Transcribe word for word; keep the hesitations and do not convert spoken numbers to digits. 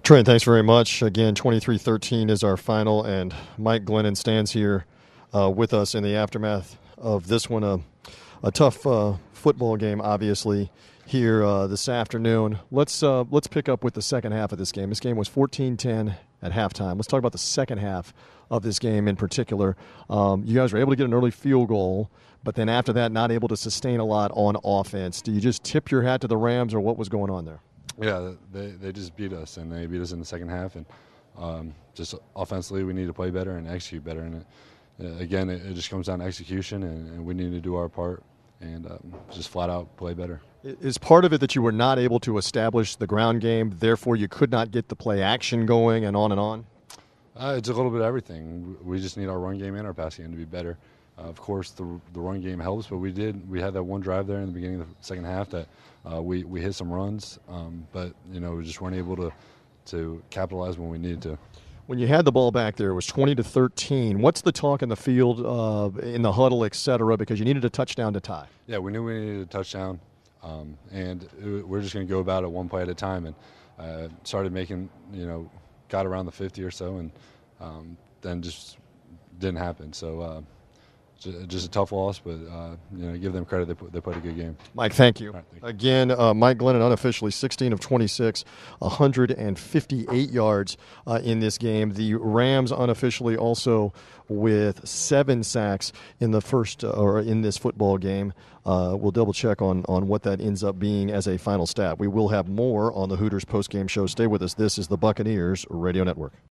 Trent, thanks very much. Again, twenty-three thirteen is our final, and Mike Glennon stands here uh, with us in the aftermath of this one. A, a tough uh, football game, obviously, here uh, this afternoon. Let's uh, let's pick up with the second half of this game. This game was fourteen ten at halftime. Let's talk about the second half of this game in particular. Um, you guys were able to get an early field goal, but then after that, not able to sustain a lot on offense. Do you just tip your hat to the Rams, or what was going on there? Yeah, they they just beat us, and they beat us in the second half. And um, just offensively, we need to play better and execute better. And it, uh, again, it, it just comes down to execution, and, and we need to do our part and um, just flat out play better. Is part of it that you were not able to establish the ground game, therefore you could not get the play action going, and on and on? Uh, it's a little bit of everything. We just need our run game and our passing game to be better. Uh, of course, the the run game helps, but we did we had that one drive there in the beginning of the second half that uh, we we hit some runs, um, but you know we just weren't able to to capitalize when we needed to. When you had the ball back there, it was twenty to thirteen. What's the talk in the field, uh, in the huddle, et cetera? Because you needed a touchdown to tie. Yeah, we knew we needed a touchdown, um, and it, we're just going to go about it one play at a time. And uh, started making, you know, got around the fifty or so, and um, then just didn't happen. So. Uh, Just a tough loss, but uh, you know, give them credit. They put, they played a good game. Mike, thank you. Right, thank you. Again, uh, Mike Glennon unofficially sixteen of twenty-six, one hundred fifty-eight yards uh, in this game. The Rams unofficially also with seven sacks in the first uh, or in this football game. Uh, we'll double check on on what that ends up being as a final stat. We will have more on the Hooters postgame show. Stay with us. This is the Buccaneers Radio Network.